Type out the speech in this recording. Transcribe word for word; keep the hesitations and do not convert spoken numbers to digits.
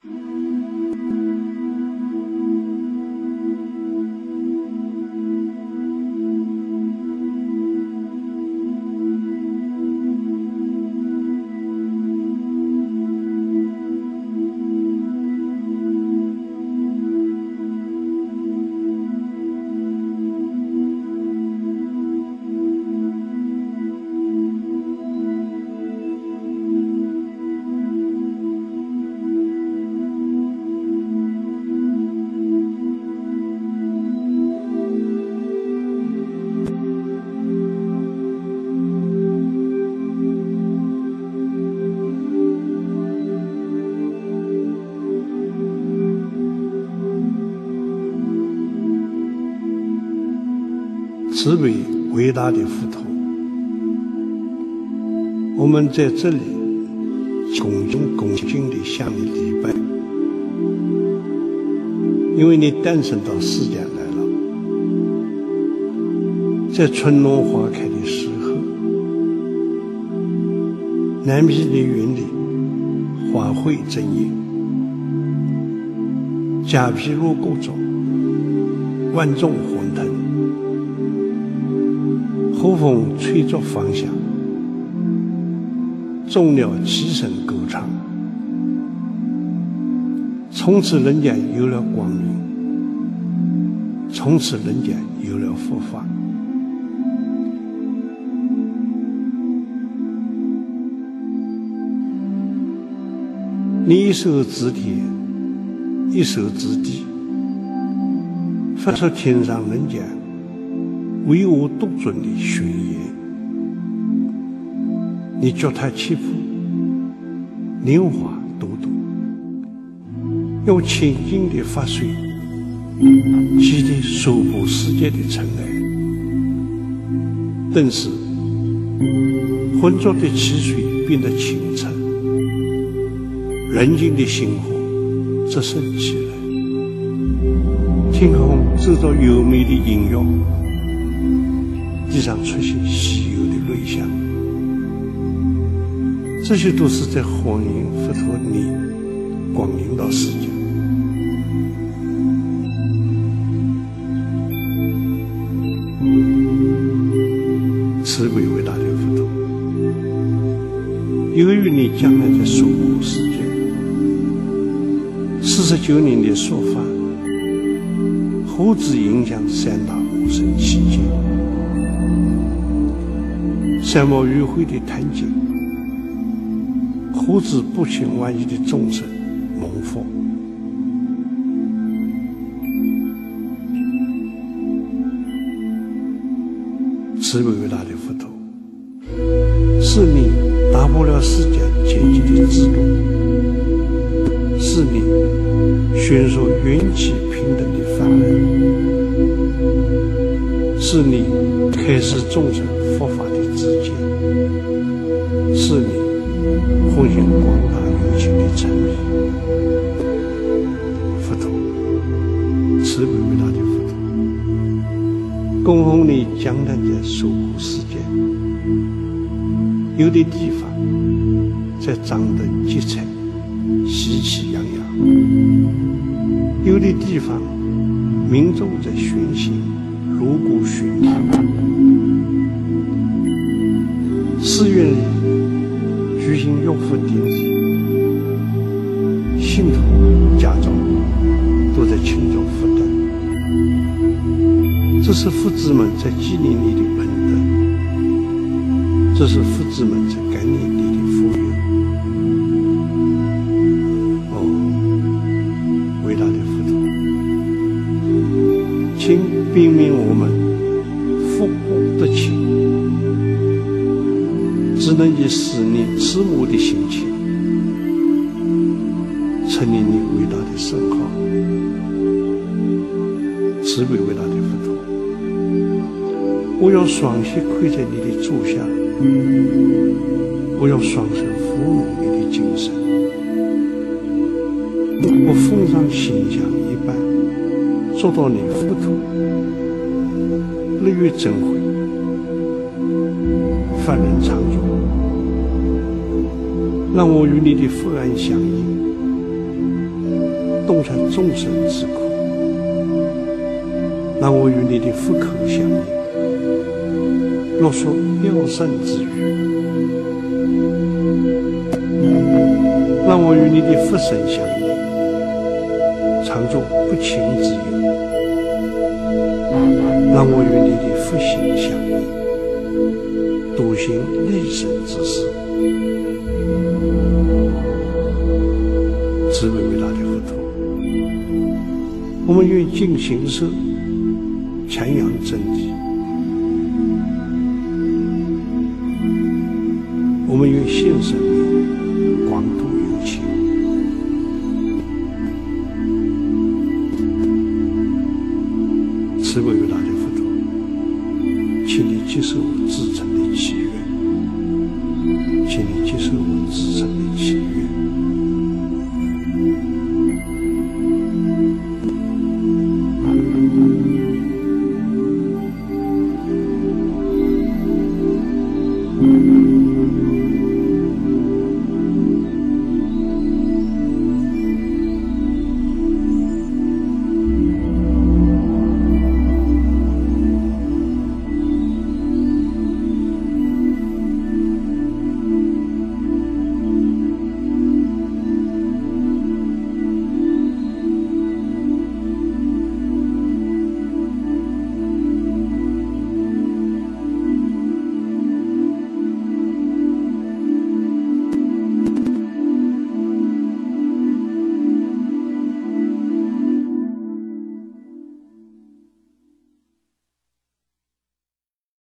慈悲伟大的佛陀，我们在这里恭敬恭敬地向你礼拜，因为你诞生到世间来了，在春暖花开的时候，南毗的云里花卉争艳，迦毗罗国中万众欢腾，和风吹着芳香，众鸟齐声歌唱，从此人间有了光明，从此人间有了佛法。你一手指天，一手指地，发出天上人间唯我独尊的宣言。你脚踏七步，莲花朵朵，用清净的法水洗涤娑婆世界的尘埃，顿时浑浊的汽水变得清澈，人间的星火折射起来，天空奏着优美的音乐，地上出现稀有的瑞香，这些都是在欢迎佛陀你光临到世间。慈悲伟大的佛陀，由于你将来在娑婆世界四十九年的说法，何止影响三大无生七界，三毛与会的坛经，何止不请万亿的众生蒙福。慈悲伟大的佛陀，是你打破了世间阶级的制度，是你宣说缘起平等的法门，是你开示众生佛法的知见，是你奉行广大有情的诚意。佛陀，慈悲伟大的佛陀，供奉你降诞在娑婆世界，有的地方在张灯结彩，喜气洋洋，有的地方民众在宣行锣鼓喧天，寺院里举行乐佛典礼，信徒家长都在庆祝佛诞，这是佛子们在纪念你的恩德，这是佛子们在感念你的福佑。哦，伟大的佛陀，请辨明我们福祸得情，只能以思念慈母的心情，称念你伟大的圣号。慈悲伟大的佛陀，我要双膝跪在你的足下，我要双手抚摸你的精神，我奉上心香一般，做到你佛陀日月增辉，法人常住，让我与你的佛安相应， 洞察众生之苦，让我与你的福口相应，若说妙善之语，让我与你的福身相应，常作不情之友，让我与你的福行相应，笃行内生之事。慈悲伟大的佛陀，我们愿尽形色，强扬真理；我们愿现生命，广度有情。慈悲伟大的佛陀，请你接受